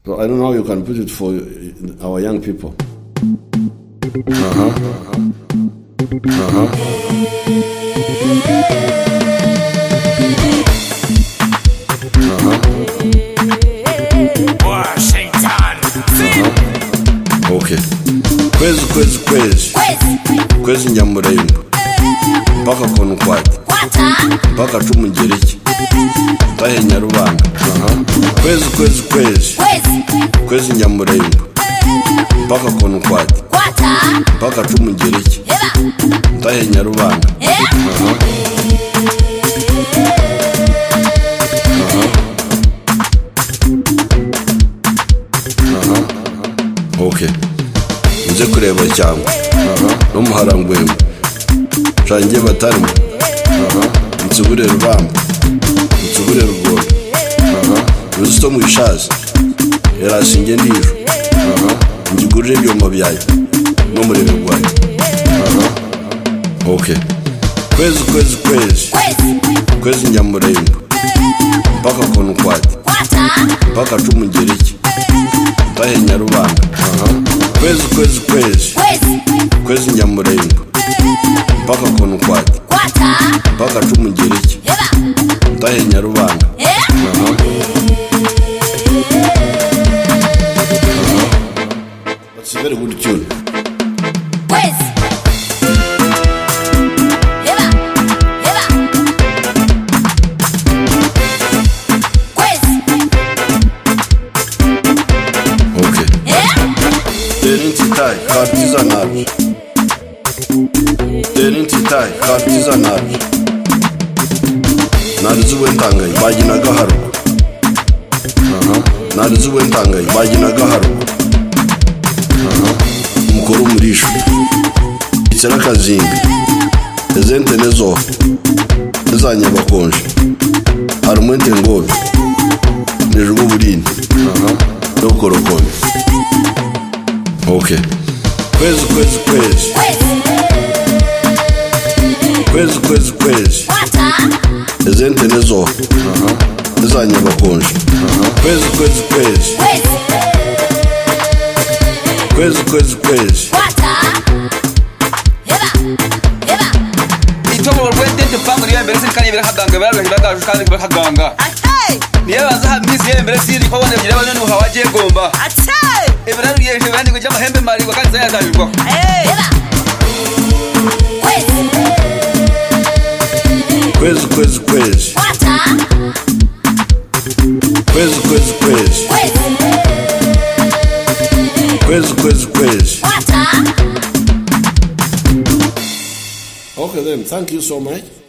So I don't know how you can put it for our young people. Washington. Okay. Kwezi Nyamurembo mpaka Konkwati mpaka Cumugereki tahe Nyarubanga. Kwezi Nyamurembo mpaka Konkwati mpaka Cumugereki tahe Nyarubanga. Okay. Nze kureba cyangwa no muharangwemo cange batarimo nsubure Rubamba nsubure Rugondo rusto mu ishazi yarasinge ndiro ngigurire byombo byayo no murebe gwayo. Okay. Kwezi Nyamurembo mpaka Konkwati mpaka Cumugereki tahe Nyarubanga. Kwezi Nyamurembo mpaka Konkwati mpaka Cumugereki tahe Nyarubanga. That's a very good tune. Artisanal. Narizuwe ntangaye baginaga haruko. Narizuwe ntangaye baginaga haruko. Umukoro umurisho. Itsera kazinga. Ezente nezo. Ezanya bakonje. Harumwente ngobe. Nejugo burini. Dokorokombe. Okay. Kwezi ezente nezo ezanya bakonje. Kwezi itomo rwende family yembere sikanye birahaganga baraganje kandi barahaganga niye baza hamizi yembere siri ko bone byira bane hawaje gomba eberaru yeje bandi ko jamahembe mari wakanza yazabirwa. Kwezi. Okay then, thank you so much.